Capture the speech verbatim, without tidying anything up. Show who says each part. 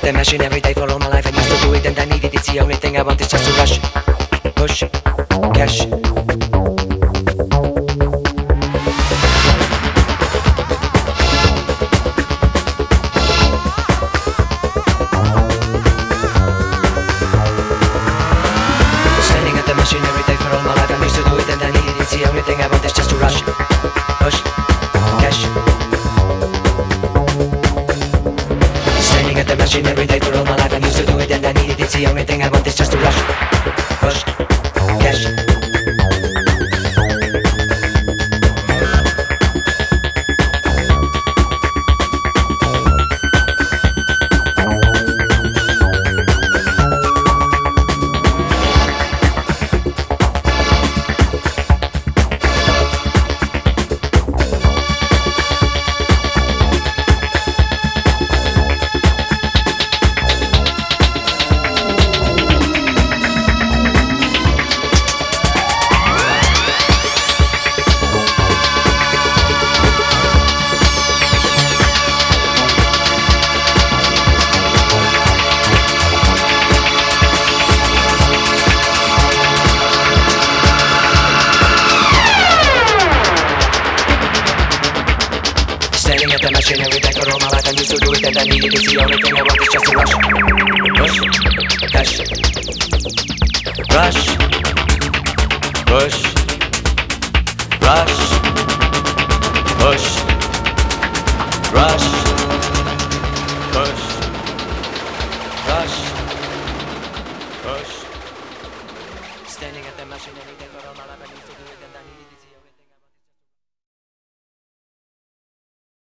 Speaker 1: the machine every day for all my life. I used to do it and I need it. It's the only thing I want is just to rush, push, cash. Standing at the machine every day for all my life. I used to do it and I need it. It's the only thing I want is just to rush, push, cash. Standing at the machine every day for all my life. I'm used to do it and I need it. It's the only thing I want is just to rush, push, cash. Standing at the machine every day for all my life. I'm used to do it and I need it. It's the only thing I want is just to rush, push, cash. Rush, push, rush, push, rush, push, rush, push. Standing at the machine every day for all my life. I'm used to do it and I need it. It's